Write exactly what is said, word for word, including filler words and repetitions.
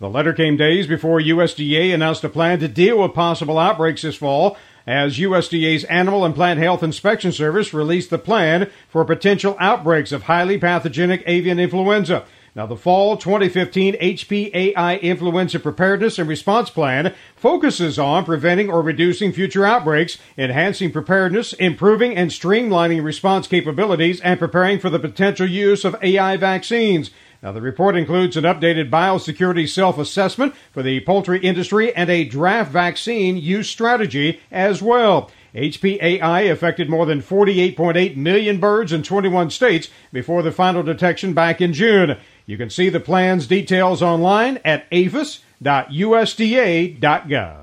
The letter came days before U S D A announced a plan to deal with possible outbreaks this fall, as U S D A's Animal and Plant Health Inspection Service released the plan for potential outbreaks of highly pathogenic avian influenza. Now, the fall twenty fifteen H P A I Influenza Preparedness and Response Plan focuses on preventing or reducing future outbreaks, enhancing preparedness, improving and streamlining response capabilities, and preparing for the potential use of A I vaccines. Now, the report includes an updated biosecurity self-assessment for the poultry industry and a draft vaccine use strategy as well. H P A I affected more than forty-eight point eight million birds in twenty-one states before the final detection back in June. You can see the plan's details online at aphis dot U S D A dot gov.